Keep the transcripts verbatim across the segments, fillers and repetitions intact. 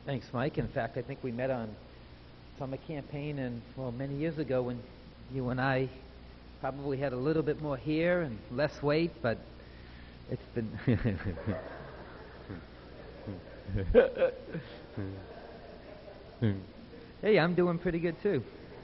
Thanks, Mike. In fact, I think we met on summer campaign and, well, many years ago when you and I probably had a little bit more hair and less weight, but it's been... Hey, I'm doing pretty good too.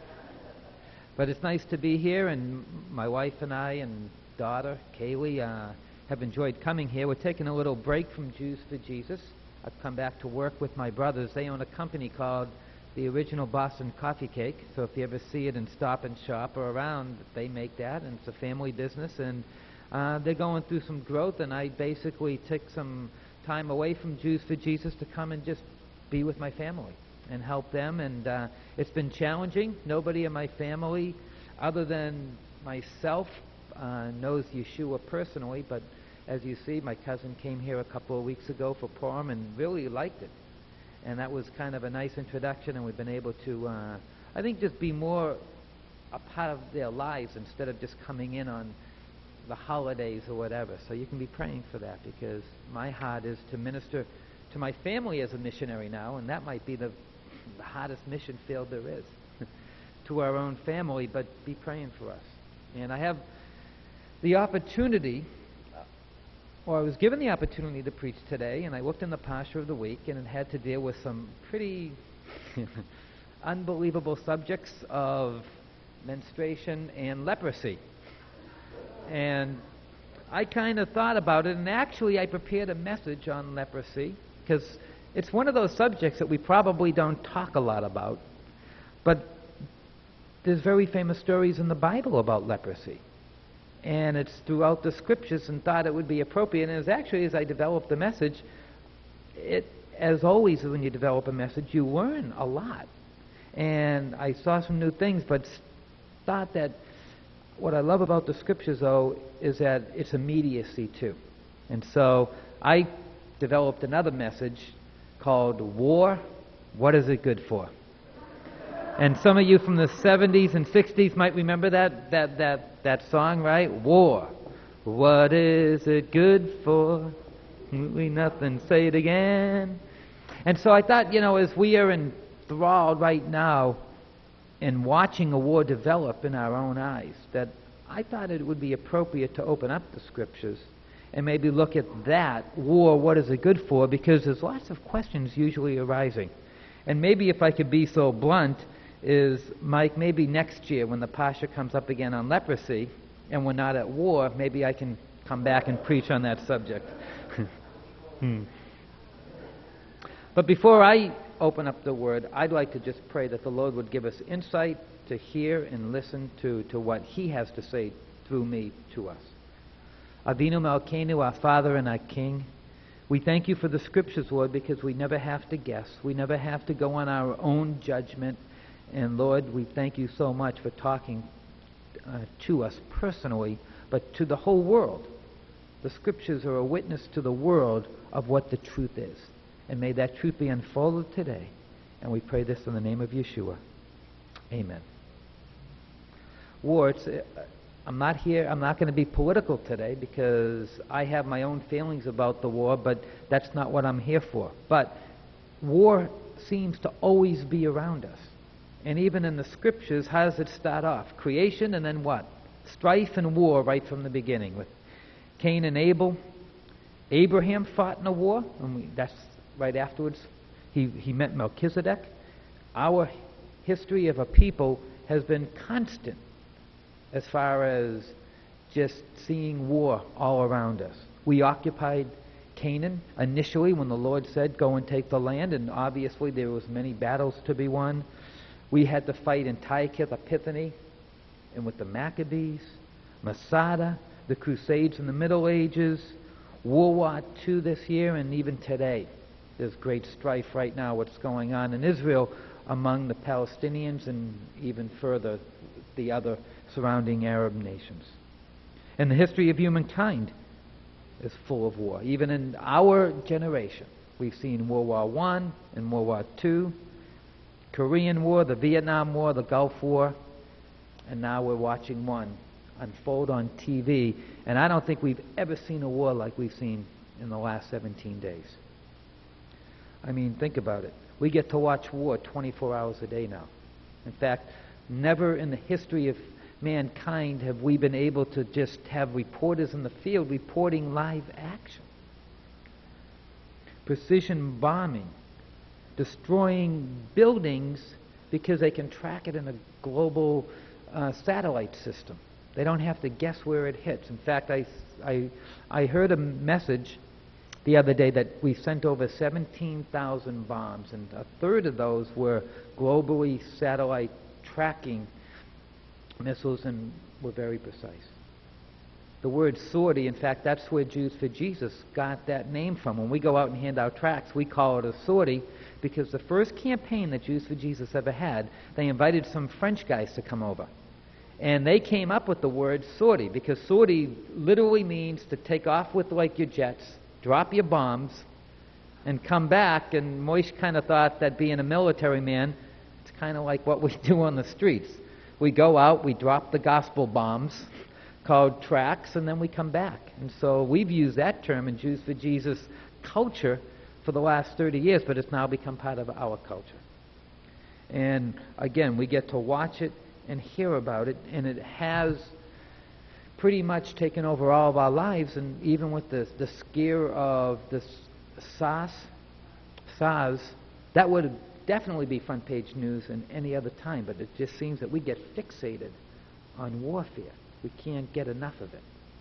But it's nice to be here, and my wife and I and daughter, Kaylee, uh, have enjoyed coming here. We're taking a little break from Jews for Jesus. I've come back to work with my brothers. They own a company called the Original Boston Coffee Cake. So if you ever see it in Stop and Shop or around, they make that, and it's a family business. And uh, they're going through some growth, and I basically took some time away from Jews for Jesus to come and just be with my family and help them. And uh, it's been challenging. Nobody in my family, other than myself, uh, knows Yeshua personally, but as you see, my cousin came here a couple of weeks ago for Purim and really liked it. And that was kind of a nice introduction, and we've been able to, uh, I think, just be more a part of their lives instead of just coming in on the holidays or whatever. So you can be praying for that, because my heart is to minister to my family as a missionary now, and that might be the, the hardest mission field there is, to our own family, but be praying for us. And I have the opportunity... Well, I was given the opportunity to preach today, and I looked in the Parsha of the week, and it had to deal with some pretty unbelievable subjects of menstruation and leprosy. And I kind of thought about it, and actually I prepared a message on leprosy, because it's one of those subjects that we probably don't talk a lot about, but there's very famous stories in the Bible about leprosy. And it's throughout the scriptures, and thought it would be appropriate. And it was actually, as I developed the message, it, as always when you develop a message, you learn a lot. And I saw some new things, but thought that what I love about the scriptures, though, is that it's immediacy, too. And so I developed another message called War, What Is It Good For? And some of you from the seventies and sixties might remember that that that that song, right? War, what is it good for? We nothing, say it again. And so I thought, you know, as we are enthralled right now in watching a war develop in our own eyes, that I thought it would be appropriate to open up the scriptures and maybe look at that war, what is it good for? Because there's lots of questions usually arising. And maybe if I could be so blunt, is, Mike, maybe next year when the Parsha comes up again on leprosy and we're not at war, maybe I can come back and preach on that subject. hmm. But before I open up the Word, I'd like to just pray that the Lord would give us insight to hear and listen to, to what He has to say through me to us. Avinu Malkeinu, our Father and our King, we thank You for the Scriptures, Lord, because we never have to guess. We never have to go on our own judgment. And Lord, we thank You so much for talking uh, to us personally, but to the whole world. The Scriptures are a witness to the world of what the truth is. And may that truth be unfolded today. And we pray this in the name of Yeshua. Amen. War, it's, uh, I'm not here, I'm not going to be political today because I have my own feelings about the war, but that's not what I'm here for. But war seems to always be around us. And even in the scriptures, how does it start off? Creation, and then what? Strife and war right from the beginning with Cain and Abel. Abraham fought in a war, and we, that's right afterwards. He, he met Melchizedek. Our history of a people has been constant as far as just seeing war all around us. We occupied Canaan initially when the Lord said, go and take the land, and obviously there was many battles to be won. We had to fight Antiochus Epiphanes, and with the Maccabees, Masada, the Crusades in the Middle Ages, World War Two this year, and even today. There's great strife right now, what's going on in Israel among the Palestinians and even further the other surrounding Arab nations. And the history of humankind is full of war. Even in our generation, we've seen World War One and World War Two, Korean War, the Vietnam War, the Gulf War, and now we're watching one unfold on T V. And I don't think we've ever seen a war like we've seen in the last seventeen days. I mean, think about it. We get to watch war twenty-four hours a day now. In fact, never in the history of mankind have we been able to just have reporters in the field reporting live action. Precision bombing, destroying buildings because they can track it in a global uh, satellite system. They don't have to guess where it hits. In fact, I, I, I heard a message the other day that we sent over seventeen thousand bombs, and a third of those were globally satellite tracking missiles and were very precise. The word sortie, in fact, that's where Jews for Jesus got that name from. When we go out and hand out tracts, we call it a sortie because the first campaign that Jews for Jesus ever had, they invited some French guys to come over. And they came up with the word sortie because sortie literally means to take off with like your jets, drop your bombs, and come back. And Moish kind of thought that being a military man, it's kind of like what we do on the streets. We go out, we drop the gospel bombs called tracts, and then we come back. And so we've used that term in Jews for Jesus culture for the last thirty years, but it's now become part of our culture. And again, we get to watch it and hear about it, and it has pretty much taken over all of our lives. And even with the, the scare of the SARS, SARS, that would definitely be front page news in any other time, but it just seems that we get fixated on warfare. We can't get enough of it.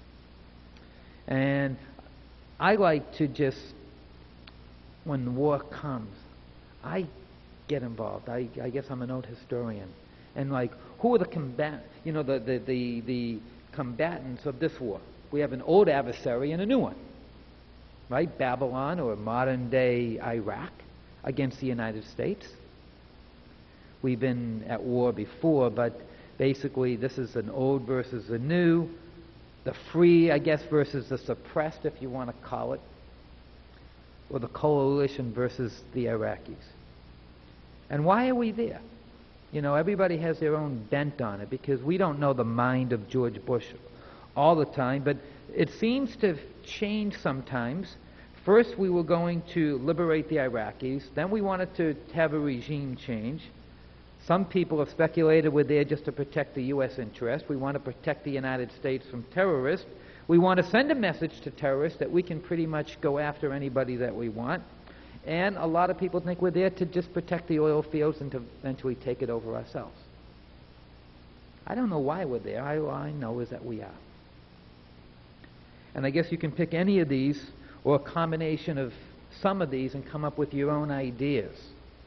And I like to just, when the war comes, I get involved. I, I guess I'm an old historian. And like, who are the combat, you know, the, the, the, the combatants of this war? We have an old adversary and a new one, right? Babylon, or modern day Iraq, against the United States. We've been at war before, but basically this is an old versus a new, the free, I guess, versus the suppressed, if you want to call it, or the coalition versus the Iraqis. And why are we there? You know, everybody has their own bent on it because we don't know the mind of George Bush all the time, but it seems to change sometimes. First, we were going to liberate the Iraqis. Then we wanted to have a regime change. Some people have speculated we're there just to protect the U S interest. We want to protect the United States from terrorists. We want to send a message to terrorists that we can pretty much go after anybody that we want. And a lot of people think we're there to just protect the oil fields and to eventually take it over ourselves. I don't know why we're there. All I know is that we are. And I guess you can pick any of these or a combination of some of these and come up with your own ideas.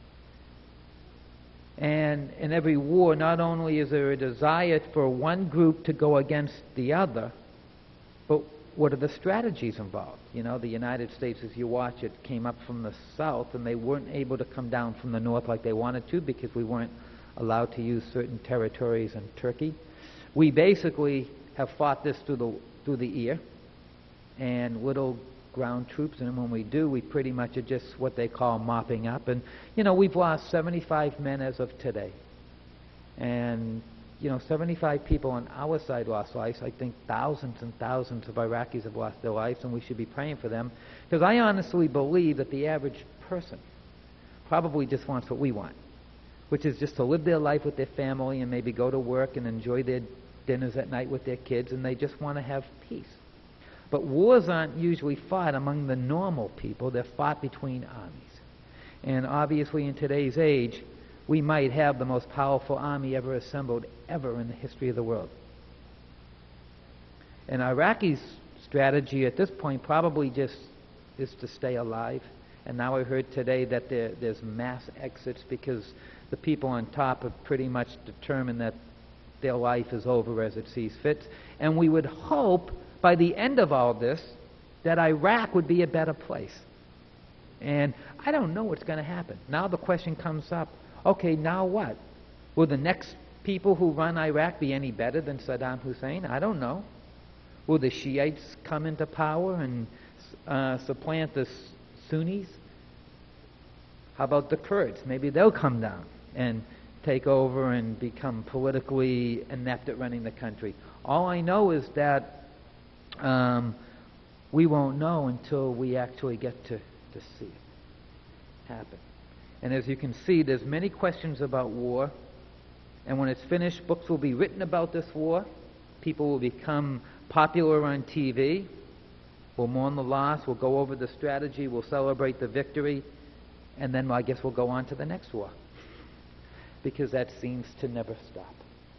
And in every war, not only is there a desire for one group to go against the other, but what are the strategies involved? You know, the United States, as you watch it, came up from the south, and they weren't able to come down from the north like they wanted to because we weren't allowed to use certain territories in Turkey. We basically have fought this through the through the ear, and little ground troops, and when we do, we pretty much are just what they call mopping up. And, you know, we've lost seventy-five men as of today. And, you know, seventy-five people on our side lost lives. I think thousands and thousands of Iraqis have lost their lives, and we should be praying for them. Because I honestly believe that the average person probably just wants what we want, which is just to live their life with their family and maybe go to work and enjoy their dinners at night with their kids, and they just want to have peace. But wars aren't usually fought among the normal people. They're fought between armies. And obviously in today's age, we might have the most powerful army ever assembled ever in the history of the world. And Iraqi's strategy at this point probably just is to stay alive. And now I heard today that there, there's mass exits because the people on top have pretty much determined that their life is over as it sees fit. And we would hope by the end of all this that Iraq would be a better place. And I don't know what's going to happen. Now the question comes up, okay, now what? Will the next people who run Iraq be any better than Saddam Hussein? I don't know. Will the Shiites come into power and uh, supplant the Sunnis? How about the Kurds? Maybe they'll come down and take over and become politically inept at running the country. All I know is that um, we won't know until we actually get to, to see it happen. And as you can see, there's many questions about war. And when it's finished, books will be written about this war. People will become popular on T V. We'll mourn the loss. We'll go over the strategy. We'll celebrate the victory. And then I guess we'll go on to the next war. Because that seems to never stop.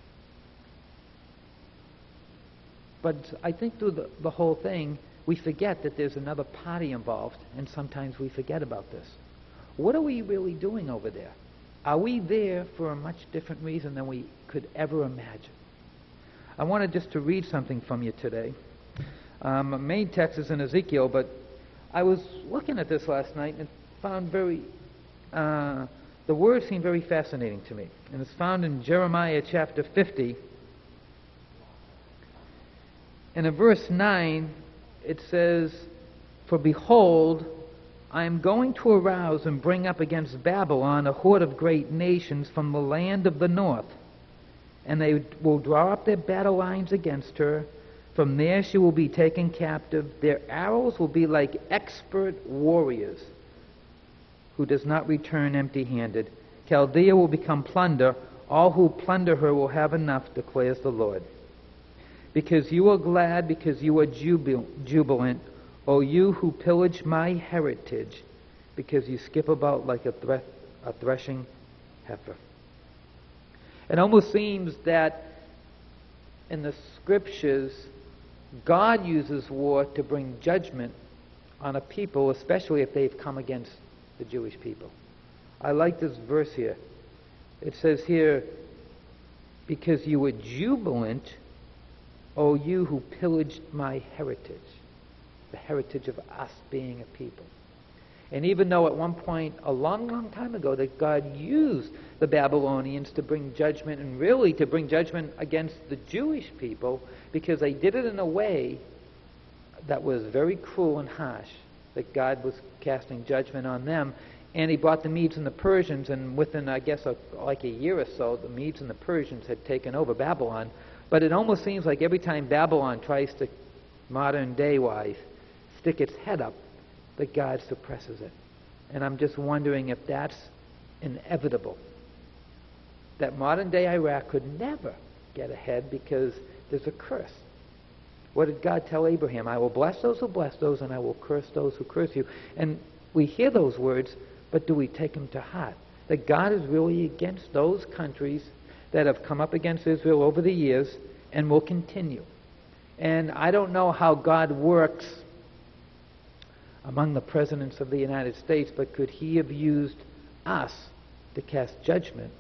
But I think through the, the whole thing, we forget that there's another party involved, and sometimes we forget about this. What are we really doing over there? Are we there for a much different reason than we could ever imagine? I wanted just to read something from you today. Um, my main text is in Ezekiel, but I was looking at this last night and found very, uh, the word seemed very fascinating to me. And it's found in Jeremiah chapter fifty. And in verse nine, it says, "For behold, I am going to arouse and bring up against Babylon a horde of great nations from the land of the north. And they will draw up their battle lines against her. From there she will be taken captive. Their arrows will be like expert warriors who does not return empty-handed. Chaldea will become plunder. All who plunder her will have enough, declares the Lord. Because you are glad, because you are jubil- jubilant, O you who pillage my heritage, because you skip about like a, thre- a threshing heifer." It almost seems that in the scriptures, God uses war to bring judgment on a people, especially if they've come against the Jewish people. I like this verse here. It says here, "Because you were jubilant, O you who pillaged my heritage," the heritage of us being a people. And even though at one point, a long, long time ago, that God used the Babylonians to bring judgment, and really to bring judgment against the Jewish people, because they did it in a way that was very cruel and harsh, that God was casting judgment on them. And he brought the Medes and the Persians, and within, I guess, a, like a year or so, the Medes and the Persians had taken over Babylon. But it almost seems like every time Babylon tries to, modern day-wise, stick its head up, that God suppresses it. And I'm just wondering if that's inevitable. That modern-day Iraq could never get ahead because there's a curse. What did God tell Abraham? "I will bless those who bless those, and I will curse those who curse you." And we hear those words, but do we take them to heart? That God is really against those countries that have come up against Israel over the years and will continue. And I don't know how God works among the presidents of the United States, but could he have used us to cast judgment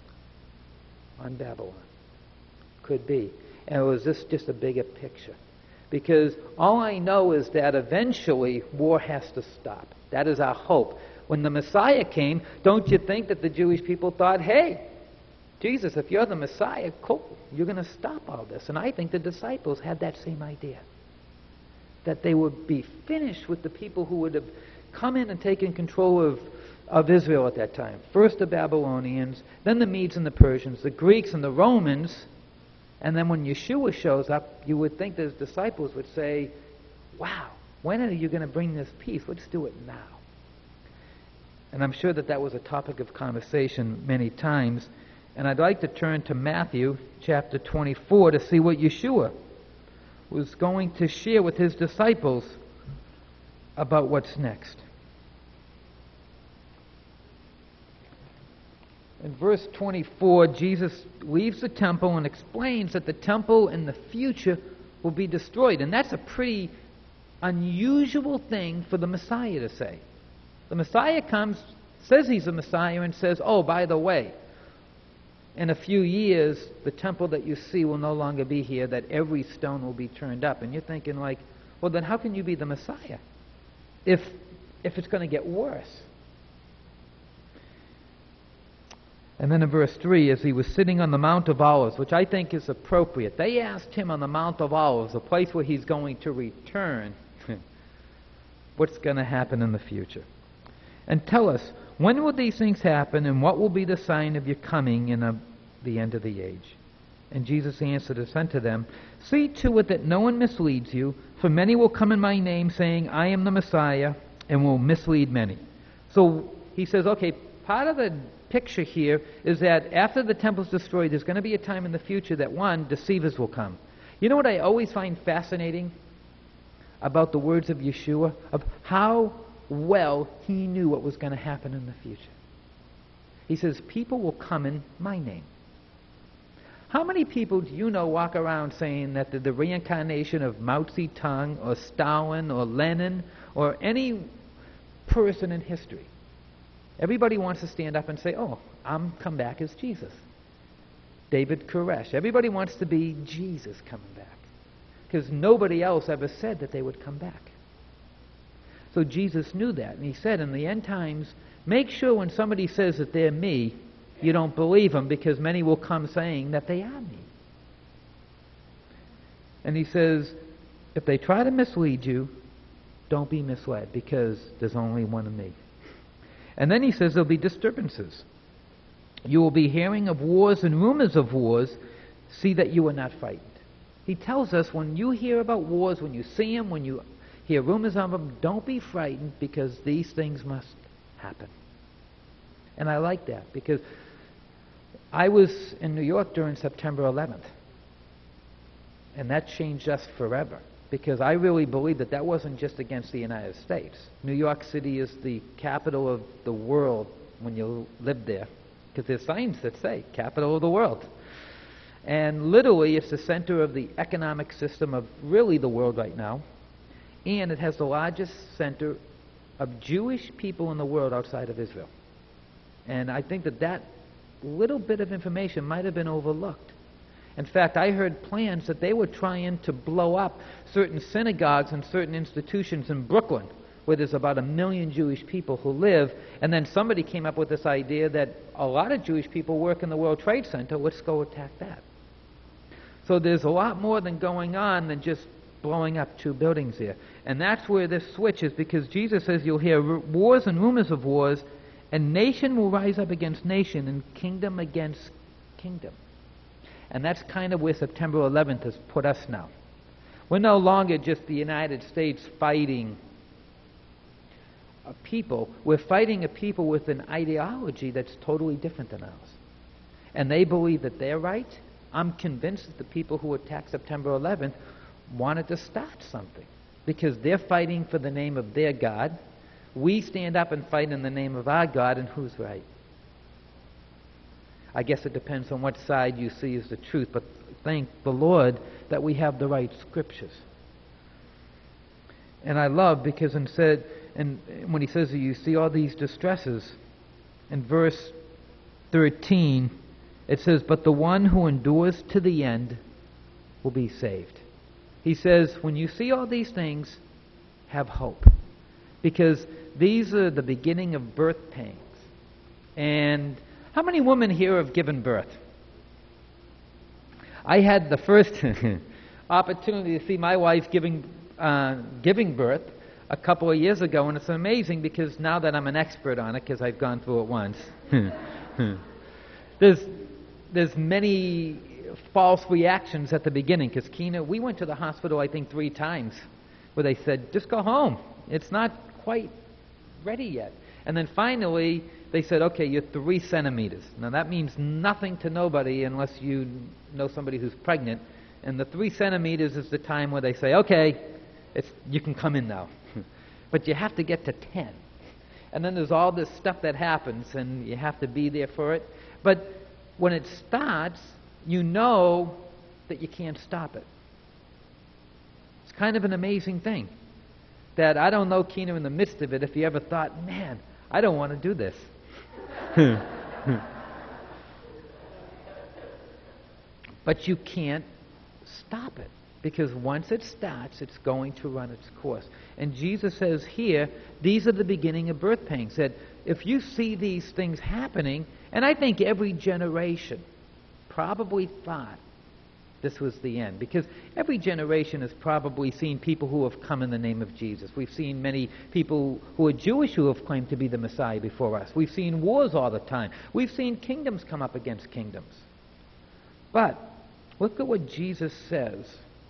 on Babylon? Could be. And was this just a bigger picture? Because all I know is that eventually war has to stop. That is our hope. When the Messiah came, don't you think that the Jewish people thought, "Hey, Jesus, if you're the Messiah, cool, you're going to stop all this." And I think the disciples had that same idea. That they would be finished with the people who would have come in and taken control of, of Israel at that time. First the Babylonians, then the Medes and the Persians, the Greeks and the Romans. And then when Yeshua shows up, you would think that his disciples would say, "Wow, when are you going to bring this peace? Let's do it now." And I'm sure that that was a topic of conversation many times. And I'd like to turn to Matthew chapter twenty-four to see what Yeshua was going to share with his disciples about what's next. In verse twenty-four, Jesus leaves the temple and explains that the temple in the future will be destroyed. And that's a pretty unusual thing for the Messiah to say. The Messiah comes, says he's the Messiah, and says, "Oh, by the way, in a few years, the temple that you see will no longer be here, that every stone will be turned up." And you're thinking like, well, then how can you be the Messiah if, if it's going to get worse? And then in verse three, as he was sitting on the Mount of Olives, which I think is appropriate, they asked him on the Mount of Olives, the place where he's going to return, what's going to happen in the future? "And tell us, when will these things happen, and what will be the sign of your coming in a, the end of the age?" And Jesus answered and said to them, "See to it that no one misleads you, for many will come in my name, saying, 'I am the Messiah,' and will mislead many." So he says, okay, part of the picture here is that after the temple's destroyed, there's going to be a time in the future that, one, deceivers will come. You know what I always find fascinating about the words of Yeshua? Of how well he knew what was going to happen in the future. He says, people will come in my name. How many people do you know walk around saying that they're the reincarnation of Mao Zedong or Stalin or Lenin or any person in history? Everybody wants to stand up and say, oh, I'm come back as Jesus. David Koresh. Everybody wants to be Jesus coming back. Because nobody else ever said that they would come back. So Jesus knew that. And he said, in the end times, make sure when somebody says that they're me, you don't believe them, because many will come saying that they are me. And he says, if they try to mislead you, don't be misled, because there's only one of me. And then he says there'll be disturbances. You will be hearing of wars and rumors of wars. See that you are not frightened. He tells us when you hear about wars, when you see them, when you hear rumors of them, don't be frightened, because these things must happen. And I like that, because I was in New York during September eleventh. And that changed us forever. Because I really believe that that wasn't just against the United States. New York City is the capital of the world when you live there. Because there's signs that say, capital of the world. And literally, it's the center of the economic system of really the world right now. And it has the largest center of Jewish people in the world outside of Israel. And I think that that little bit of information might have been overlooked. In fact, I heard plans that they were trying to blow up certain synagogues and certain institutions in Brooklyn, where there's about a million Jewish people who live, and then somebody came up with this idea that a lot of Jewish people work in the World Trade Center, let's go attack that. So there's a lot more than going on than just blowing up two buildings here. And that's where this switch is, because Jesus says you'll hear wars and rumors of wars, and nation will rise up against nation, and kingdom against kingdom. And that's kind of where September eleventh has put us now. We're no longer just the United States fighting a people. We're fighting a people with an ideology that's totally different than ours. And they believe that they're right. I'm convinced that the people who attacked September eleventh wanted to start something, because they're fighting for the name of their God. We stand up and fight in the name of our God, and who's right? I guess it depends on what side you see as the truth, but thank the Lord that we have the right scriptures. And I love, because in said, and when he says that you see all these distresses, in verse thirteen, it says, but the one who endures to the end will be saved. He says, when you see all these things, have hope, because these are the beginning of birth pangs. And how many women here have given birth? I had the first opportunity to see my wife giving uh, giving birth a couple of years ago, and it's amazing, because now that I'm an expert on it, because I've gone through it once, there's there's many false reactions at the beginning, because Keena, we went to the hospital I think three times, where they said, just go home. It's not quite ready yet. And then finally, they said, okay, you're three centimeters. Now that means nothing to nobody unless you know somebody who's pregnant. And the three centimeters is the time where they say, okay, it's, you can come in now. But you have to get to ten. And then there's all this stuff that happens, and you have to be there for it. But when it starts, you know that you can't stop it. It's kind of an amazing thing. That I don't know, Keena, in the midst of it, if you ever thought, man, I don't want to do this. But you can't stop it, because once it starts, it's going to run its course. And Jesus says here, these are the beginning of birth pangs. That if you see these things happening, and I think every generation probably thought this was the end, because every generation has probably seen people who have come in the name of Jesus. We've seen many people who are Jewish who have claimed to be the Messiah before us. We've seen wars all the time. We've seen kingdoms come up against kingdoms. But look at what Jesus says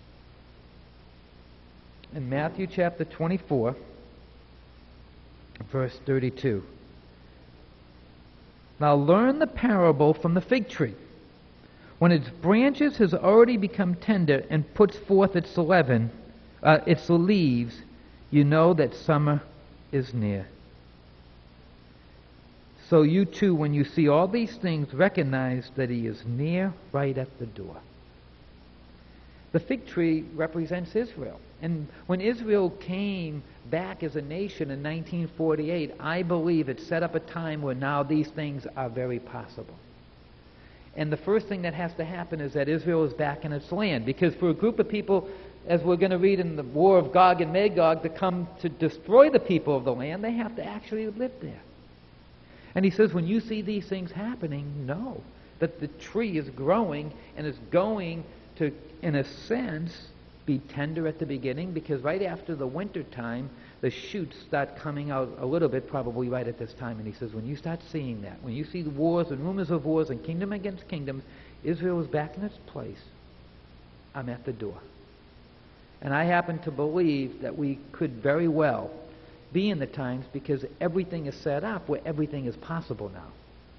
in Matthew chapter twenty-four, verse thirty-two. Now learn the parable from the fig tree. When its branches has already become tender and puts forth its leaven, uh, its leaves, you know that summer is near. So you too, when you see all these things, recognize that he is near, right at the door. The fig tree represents Israel. And when Israel came back as a nation in nineteen forty-eight, I believe it set up a time where now these things are very possible. And the first thing that has to happen is that Israel is back in its land. Because for a group of people, as we're going to read in the war of Gog and Magog, to come to destroy the people of the land, they have to actually live there. And he says, when you see these things happening, know that the tree is growing and is going to, in a sense, be tender at the beginning, because right after the winter time, the shoots start coming out a little bit, probably right at this time. And he says, when you start seeing that, when you see the wars and rumors of wars and kingdom against kingdoms, Israel is back in its place. I'm at the door. And I happen to believe that we could very well be in the times, because everything is set up where everything is possible now.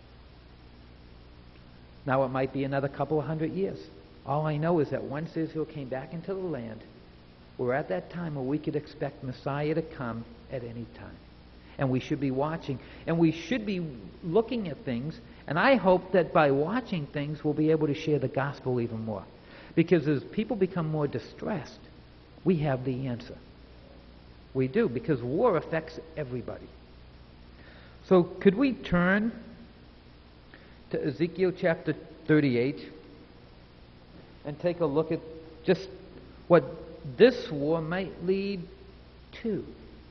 Now it might be another couple of hundred years. All I know is that once Israel came back into the land, we're at that time where we could expect Messiah to come at any time. And we should be watching. And we should be looking at things. And I hope that by watching things, we'll be able to share the gospel even more. Because as people become more distressed, we have the answer. We do, because war affects everybody. So could we turn to Ezekiel chapter thirty-eight and take a look at just what this war might lead to?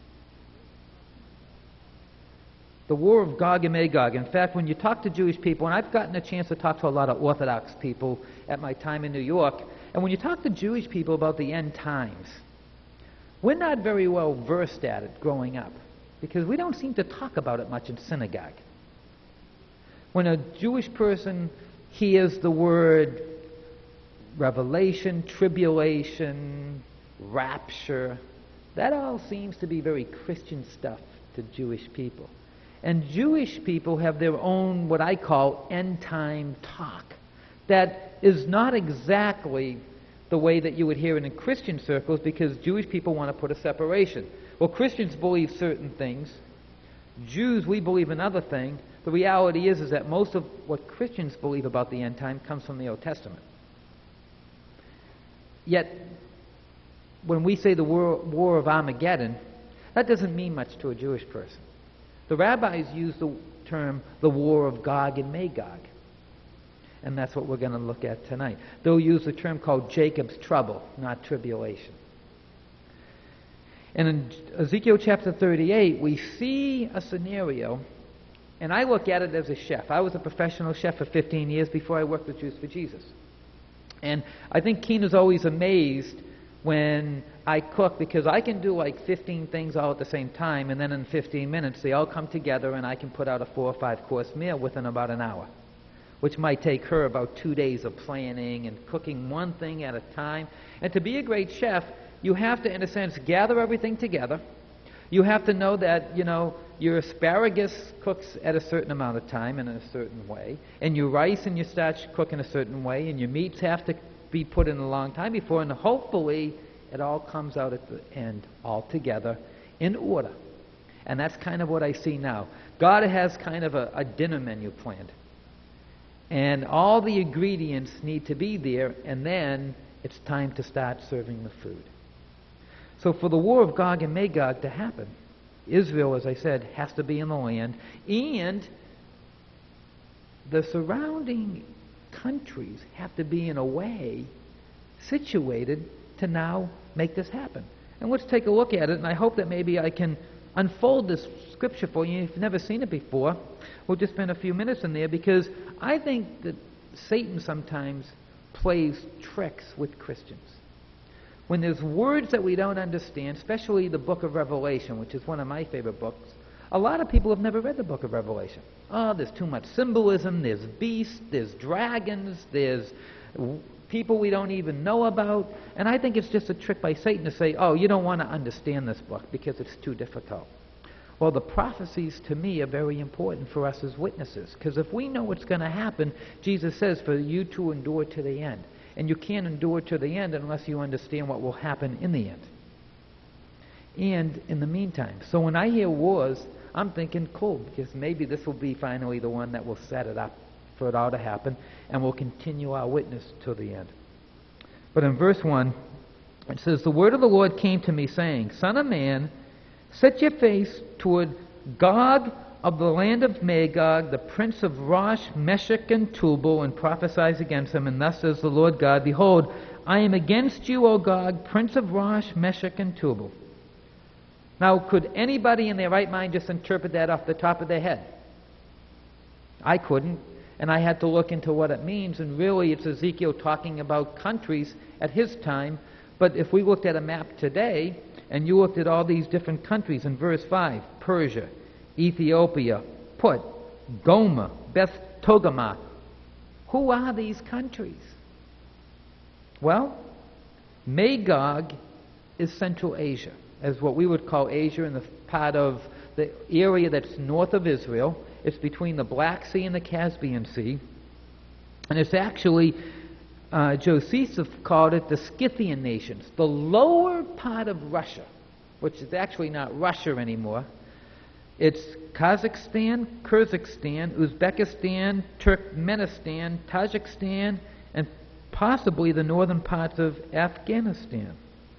The war of Gog and Magog. In fact, when you talk to Jewish people, and I've gotten a chance to talk to a lot of Orthodox people at my time in New York, and when you talk to Jewish people about the end times, we're not very well versed at it growing up, because we don't seem to talk about it much in synagogue. When a Jewish person hears the word revelation, tribulation, rapture, that all seems to be very Christian stuff to Jewish people. And Jewish people have their own, what I call, end-time talk that is not exactly the way that you would hear it in Christian circles, because Jewish people want to put a separation. Well, Christians believe certain things. Jews, we believe another thing. The reality is, is that most of what Christians believe about the end time comes from the Old Testament. Yet, when we say the war, war of Armageddon, that doesn't mean much to a Jewish person. The rabbis use the term the war of Gog and Magog. And that's what we're going to look at tonight. They'll use a term called Jacob's trouble, not tribulation. And in Ezekiel chapter thirty-eight, we see a scenario, and I look at it as a chef. I was a professional chef for fifteen years before I worked with Jews for Jesus. And I think Keen is always amazed when I cook, because I can do like fifteen things all at the same time, and then in fifteen minutes they all come together and I can put out a four or five course meal within about an hour, which might take her about two days of planning and cooking one thing at a time. And to be a great chef, you have to, in a sense, gather everything together. You have to know that, you know, your asparagus cooks at a certain amount of time in a certain way, and your rice and your starch cook in a certain way, and your meats have to be put in a long time before, and hopefully it all comes out at the end all together in order. And that's kind of what I see now. God has kind of a, a dinner menu planned. And all the ingredients need to be there, and then it's time to start serving the food. So for the war of Gog and Magog to happen, Israel, as I said, has to be in the land, and the surrounding countries have to be, in a way, situated to now make this happen. And let's take a look at it, and I hope that maybe I can unfold this scripture for you. If you've never seen it before, we'll just spend a few minutes in there, because I think that Satan sometimes plays tricks with Christians. When there's words that we don't understand, especially the book of Revelation, which is one of my favorite books, a lot of people have never read the book of Revelation. Oh, there's too much symbolism, there's beasts, there's dragons, there's people we don't even know about. And I think it's just a trick by Satan to say, oh, you don't want to understand this book because it's too difficult. Well, the prophecies to me are very important for us as witnesses, because if we know what's going to happen, Jesus says for you to endure to the end. And you can't endure to the end unless you understand what will happen in the end. And in the meantime. So when I hear wars, I'm thinking, cool, because maybe this will be finally the one that will set it up for it all to happen, and we'll continue our witness to the end. But in verse one, it says, the word of the Lord came to me, saying, Son of man, set your face toward Gog of the land of Magog, the prince of Rosh, Meshech, and Tubal, and prophesies against him. And thus says the Lord God, behold, I am against you, O Gog, prince of Rosh, Meshech, and Tubal. Now, could anybody in their right mind just interpret that off the top of their head? I couldn't, and I had to look into what it means, and really it's Ezekiel talking about countries at his time. But if we looked at a map today, and you looked at all these different countries in verse five, Persia, Ethiopia, Put, Gomer, Beth Togarmah, who are these countries? Well, Magog is Central Asia, as what we would call Asia, in the part of the area that's north of Israel. It's between the Black Sea and the Caspian Sea. And it's actually, uh, Josephus called it the Scythian nations, the lower part of Russia, which is actually not Russia anymore. It's Kazakhstan, Kyrgyzstan, Uzbekistan, Turkmenistan, Tajikistan, and possibly the northern parts of Afghanistan.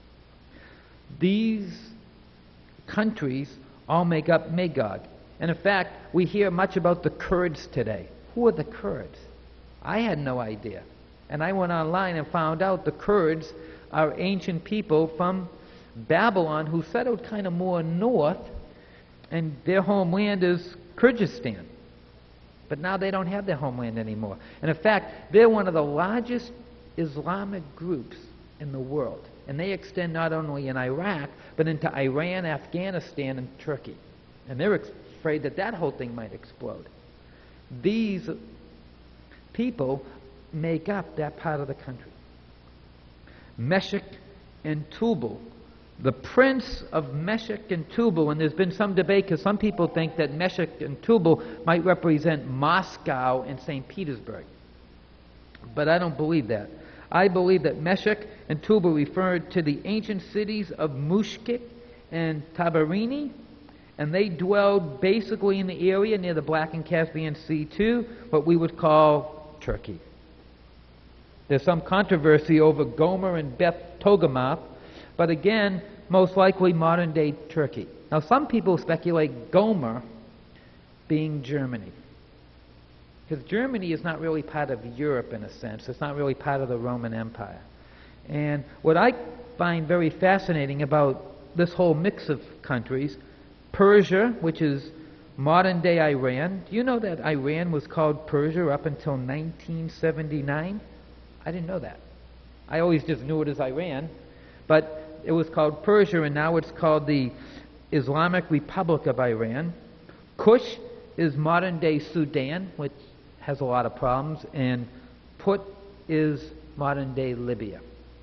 These countries all make up Magog. And in fact, we hear much about the Kurds today. Who are the Kurds? I had no idea. And I went online and found out the Kurds are ancient people from Babylon who settled kind of more north, and their homeland is Kyrgyzstan. But now they don't have their homeland anymore. And in fact, they're one of the largest Islamic groups in the world. And they extend not only in Iraq, but into Iran, Afghanistan, and Turkey. And they're afraid that that whole thing might explode. These people make up that part of the country. Meshech and Tubal, the prince of Meshech and Tubal, and there's been some debate because some people think that Meshech and Tubal might represent Moscow and Saint Petersburg. But I don't believe that. I believe that Meshech and Tubal refer to the ancient cities of Mushkik and Tabarini, and they dwelled basically in the area near the Black and Caspian Sea too, what we would call Turkey. There's some controversy over Gomer and Beth Togarmah, but again, most likely modern-day Turkey. Now, some people speculate Gomer being Germany, because Germany is not really part of Europe in a sense. It's not really part of the Roman Empire. And what I find very fascinating about this whole mix of countries, Persia, which is modern-day Iran. Do you know that Iran was called Persia up until nineteen seventy-nine? I didn't know that. I always just knew it as Iran, but it was called Persia, and now it's called the Islamic Republic of Iran. Kush is modern-day Sudan, which has a lot of problems, and Put is modern-day Libya.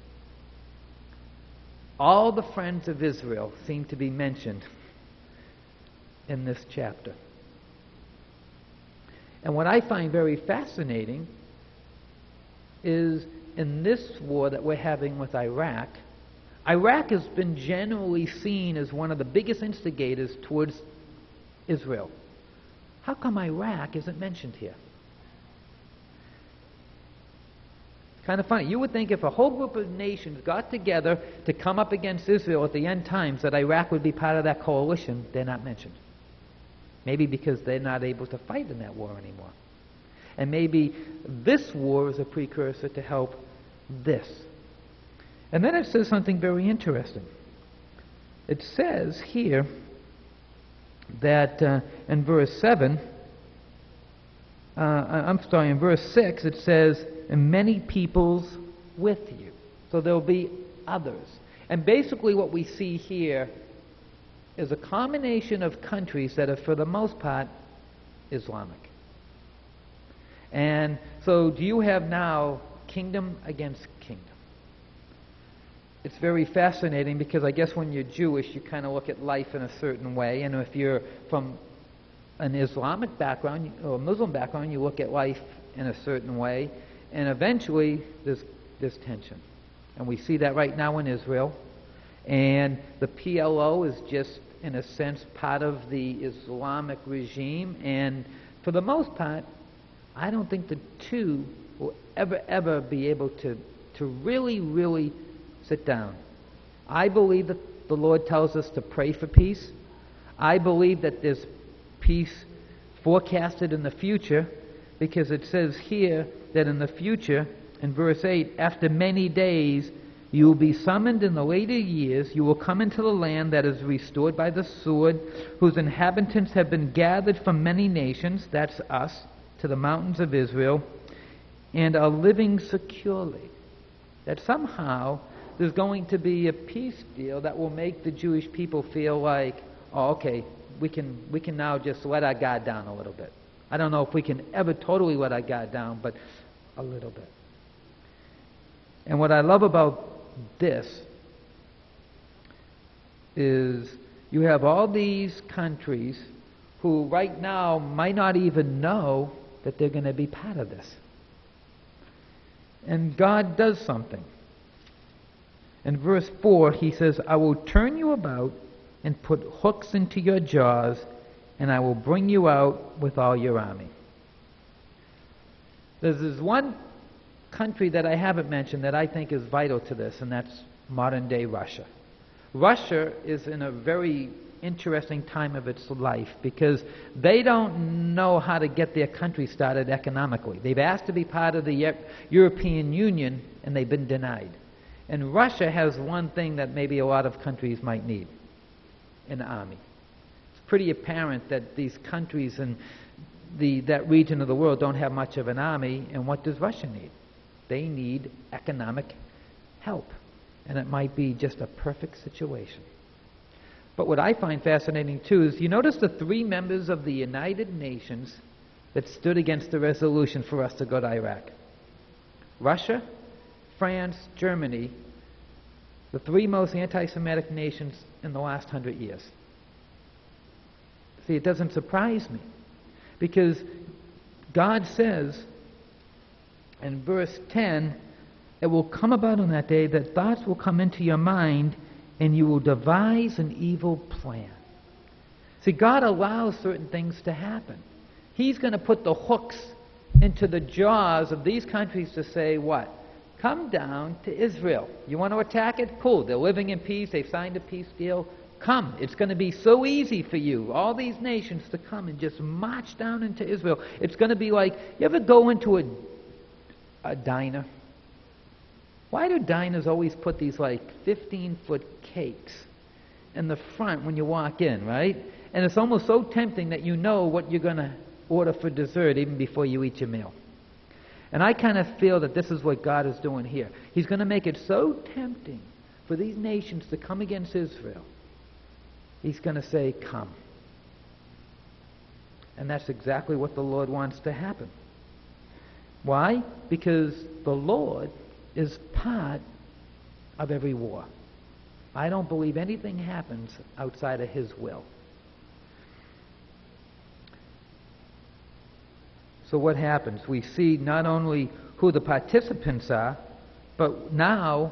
All the friends of Israel seem to be mentioned in this chapter. And what I find very fascinating is in this war that we're having with Iraq, Iraq has been generally seen as one of the biggest instigators towards Israel. How come Iraq isn't mentioned here? Kind of funny. You would think if a whole group of nations got together to come up against Israel at the end times, that Iraq would be part of that coalition. They're not mentioned. Maybe because they're not able to fight in that war anymore. And maybe this war is a precursor to help this. And then it says something very interesting. It says here that uh, in verse seven, uh, I'm sorry, in verse six, it says, and many peoples with you. So there'll be others. And basically what we see here is a combination of countries that are, for the most part, Islamic. And so do you have now kingdom against kingdom? it's very fascinating because I guess when you're Jewish, you kind of look at life in a certain way, and if you're from an Islamic background or a Muslim background, you look at life in a certain way, and eventually there's there's tension, and we see that right now in Israel, and the P L O is just in a sense part of the Islamic regime, and for the most part, I don't think the two will ever ever be able to to really really sit down. I believe that the Lord tells us to pray for peace. I believe that there's peace forecasted in the future, because it says here that in the future, in verse eight, after many days you will be summoned in the later years, you will come into the land that is restored by the sword, whose inhabitants have been gathered from many nations, that's us, to the mountains of Israel, and are living securely. That somehow there's going to be a peace deal that will make the Jewish people feel like, oh, okay, we can we can now just let our guard down a little bit. I don't know if we can ever totally let our guard down, but a little bit. And what I love about this is you have all these countries who right now might not even know that they're going to be part of this. And God does something. In verse four, he says, I will turn you about and put hooks into your jaws, and I will bring you out with all your army. There's this one country that I haven't mentioned that I think is vital to this, and that's modern-day Russia. Russia is in a very interesting time of its life because they don't know how to get their country started economically. They've asked to be part of the European Union, and they've been denied. And Russia has one thing that maybe a lot of countries might need: an army. It's pretty apparent that these countries in the, that region of the world don't have much of an army, and what does Russia need? They need economic help, and it might be just a perfect situation. But what I find fascinating too is you notice the three members of the United Nations that stood against the resolution for us to go to Iraq. Russia, France, Germany, the three most anti-Semitic nations in the last hundred years. See, it doesn't surprise me, because God says in verse ten, it will come about on that day that thoughts will come into your mind, and you will devise an evil plan. See, God allows certain things to happen. He's going to put the hooks into the jaws of these countries to say, what? Come down to Israel. You want to attack it? Cool. They're living in peace. They've signed a peace deal. Come. It's going to be so easy for you, all these nations, to come and just march down into Israel. It's going to be like, you ever go into a, a diner? Why do diners always put these like fifteen-foot cakes in the front when you walk in, right? And it's almost so tempting that you know what you're going to order for dessert even before you eat your meal. And I kind of feel that this is what God is doing here. He's going to make it so tempting for these nations to come against Israel. He's going to say, come. And that's exactly what the Lord wants to happen. Why? Because the Lord is part of every war. I don't believe anything happens outside of His will. So what happens? We see not only who the participants are, but now,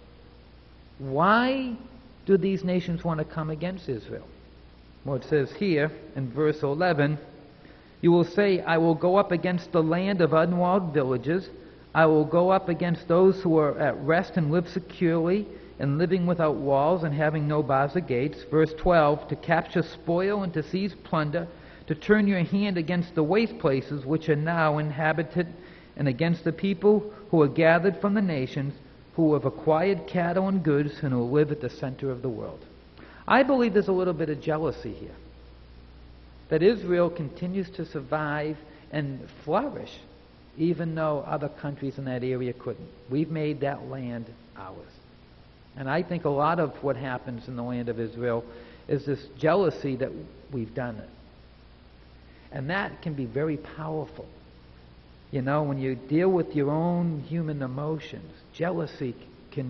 why do these nations want to come against Israel? Well, it says here in verse eleven, you will say, I will go up against the land of unwalled villages. I will go up against those who are at rest and live securely and living without walls and having no bars or gates. Verse twelve, to capture spoil and to seize plunder, to turn your hand against the waste places which are now inhabited, and against the people who are gathered from the nations, who have acquired cattle and goods, and who live at the center of the world. I believe there's a little bit of jealousy here, that Israel continues to survive and flourish even though other countries in that area couldn't. We've made that land ours. And I think a lot of what happens in the land of Israel is this jealousy that we've done it. And that can be very powerful. You know, when you deal with your own human emotions, jealousy can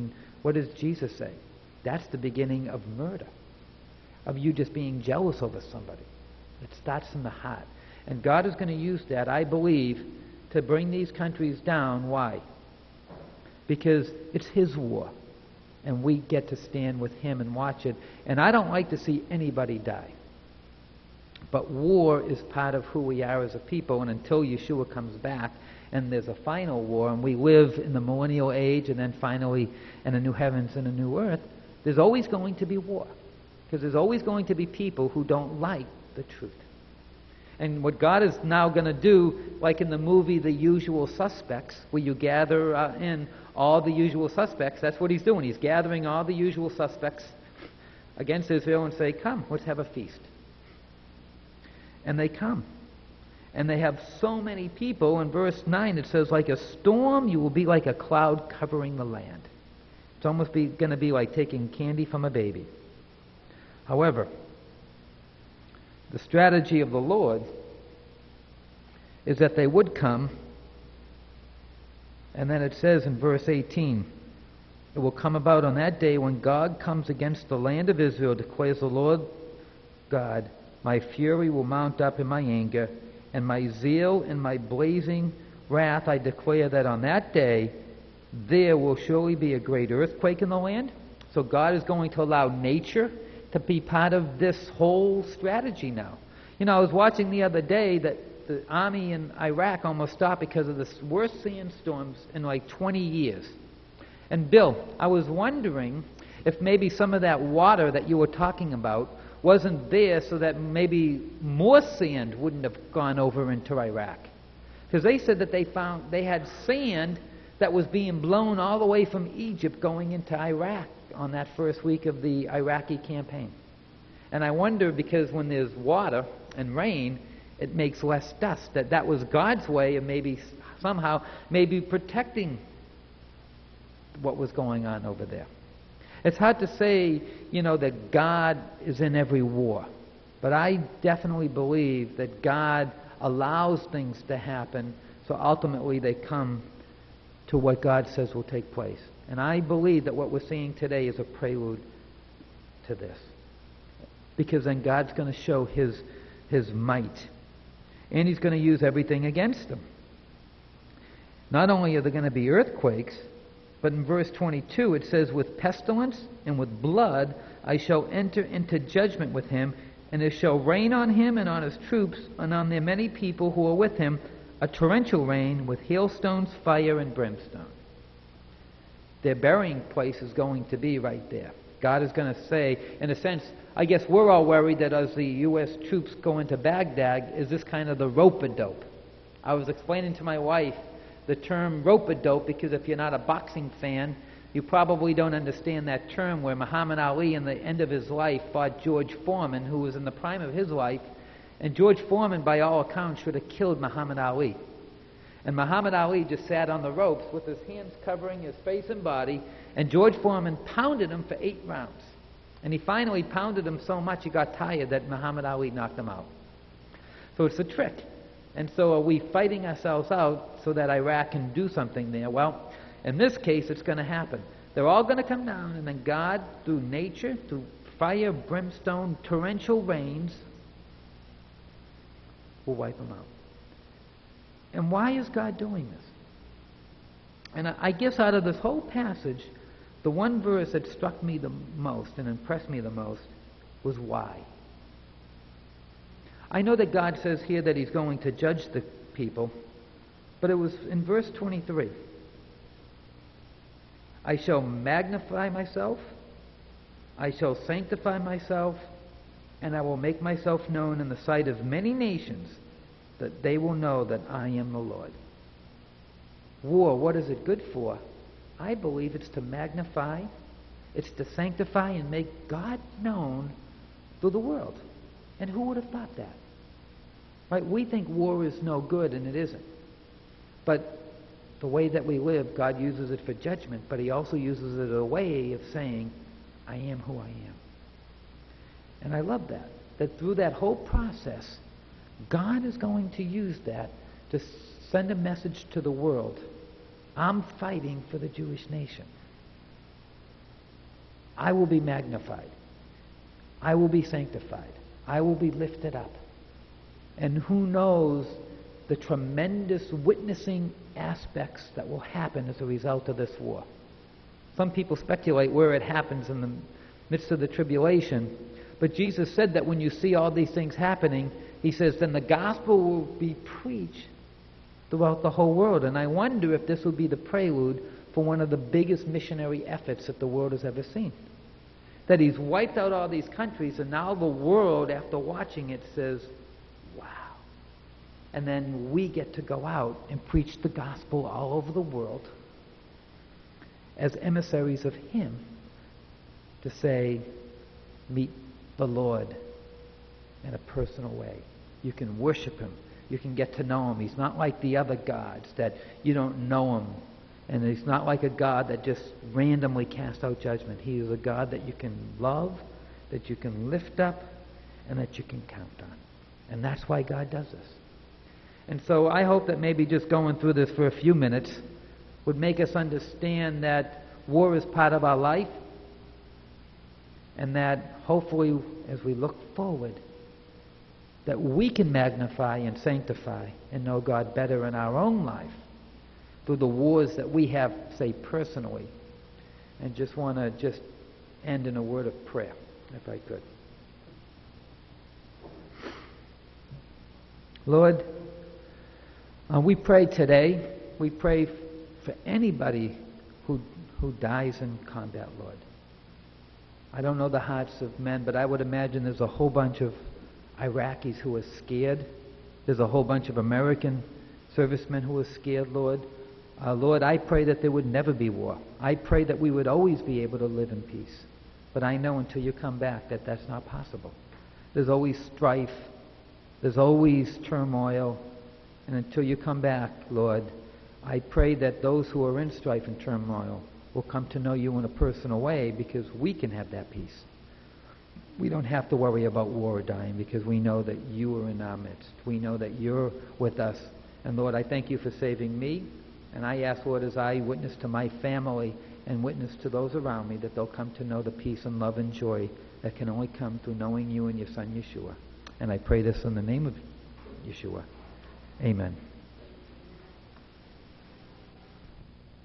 What does Jesus say? That's the beginning of murder, of you just being jealous over somebody. It starts in the heart. And God is going to use that, I believe, to bring these countries down. Why? Because it's His war. And we get to stand with Him and watch it. And I don't like to see anybody die. But war is part of who we are as a people. And until Yeshua comes back, and there's a final war, and we live in the millennial age, and then finally in a new heavens and a new earth, there's always going to be war. Because there's always going to be people who don't like the truth. And what God is now going to do, like in the movie The Usual Suspects, where you gather uh, in all the usual suspects, that's what He's doing. He's gathering all the usual suspects against Israel and say, come, let's have a feast. And they come. And they have so many people. In verse nine it says, like a storm, you will be like a cloud covering the land. It's almost be, going to be like taking candy from a baby. However, the strategy of the Lord is that they would come, and then it says in verse eighteen, it will come about on that day when God comes against the land of Israel, declares the Lord God, my fury will mount up in my anger, and my zeal and my blazing wrath. I declare that on that day there will surely be a great earthquake in the land. So God is going to allow nature to be part of this whole strategy now. You know, I was watching the other day that the army in Iraq almost stopped because of the worst sandstorms in like twenty years. And Bill, I was wondering if maybe some of that water that you were talking about wasn't there so that maybe more sand wouldn't have gone over into Iraq. Because they said that they found they had sand that was being blown all the way from Egypt going into Iraq on that first week of the Iraqi campaign. And I wonder, because when there's water and rain, it makes less dust, that that was God's way of maybe somehow maybe protecting what was going on over there. It's hard to say, you know, that God is in every war. But I definitely believe that God allows things to happen so ultimately they come to what God says will take place. And I believe that what we're seeing today is a prelude to this. Because then God's going to show His, His might. And He's going to use everything against them. Not only are there going to be earthquakes, but in verse twenty-two it says, with pestilence and with blood I shall enter into judgment with him, and it shall rain on him and on his troops and on the many people who are with him, a torrential rain with hailstones, fire, and brimstone. Their burying place is going to be right there. God is going to say, in a sense, I guess we're all worried that as the U S troops go into Baghdad, is this kind of the rope-a-dope? I was explaining to my wife the term rope-a-dope because if you're not a boxing fan, you probably don't understand that term, where Muhammad Ali, in the end of his life, fought George Foreman, who was in the prime of his life. And George Foreman, by all accounts, should have killed Muhammad Ali. And Muhammad Ali just sat on the ropes with his hands covering his face and body, and George Foreman pounded him for eight rounds. And he finally pounded him so much he got tired that Muhammad Ali knocked him out. So it's a trick. And so are we fighting ourselves out so that Iraq can do something there? Well, in this case, it's going to happen. They're all going to come down, and then God, through nature, through fire, brimstone, torrential rains, will wipe them out. And why is God doing this? And I guess out of this whole passage, the one verse that struck me the most and impressed me the most was why. I know that God says here that He's going to judge the people, but it was in verse twenty-three. I shall magnify myself, I shall sanctify myself, and I will make myself known in the sight of many nations, that they will know that I am the Lord. War, what is it good for? I believe it's to magnify, it's to sanctify and make God known through the world. And who would have thought that? Right? We think war is no good, and it isn't. But the way that we live, God uses it for judgment, but He also uses it as a way of saying, I am who I am. And I love that. That through that whole process, God is going to use that to send a message to the world. I'm fighting for the Jewish nation. I will be magnified. I will be sanctified. I will be lifted up. And who knows the tremendous witnessing aspects that will happen as a result of this war. Some people speculate where it happens in the midst of the tribulation. But Jesus said that when you see all these things happening, he says, then the gospel will be preached throughout the whole world. And I wonder if this will be the prelude for one of the biggest missionary efforts that the world has ever seen. That he's wiped out all these countries, and now the world, after watching it, says, wow. And then we get to go out and preach the gospel all over the world as emissaries of him to say, meet the Lord in a personal way. You can worship him. You can get to know him. He's not like the other gods that you don't know him. And he's not like a God that just randomly casts out judgment. He is a God that you can love, that you can lift up, and that you can count on. And that's why God does this. And so I hope that maybe just going through this for a few minutes would make us understand that war is part of our life, and that hopefully as we look forward, that we can magnify and sanctify and know God better in our own life through the wars that we have, say, personally. And just want to just end in a word of prayer, if I could. Lord, uh, we pray today, we pray for anybody who who dies in combat, Lord. I don't know the hearts of men, but I would imagine there's a whole bunch of Iraqis who are scared. There's a whole bunch of American servicemen who are scared, Lord. Uh, Lord, I pray that there would never be war. I pray that we would always be able to live in peace. But I know until you come back that that's not possible. There's always strife. There's always turmoil. And until you come back, Lord, I pray that those who are in strife and turmoil will come to know you in a personal way, because we can have that peace. We don't have to worry about war or dying, because we know that you are in our midst. We know that you're with us. And Lord, I thank you for saving me. And I ask, Lord, as I witness to my family and witness to those around me, that they'll come to know the peace and love and joy that can only come through knowing you and your Son, Yeshua. And I pray this in the name of Yeshua. Amen.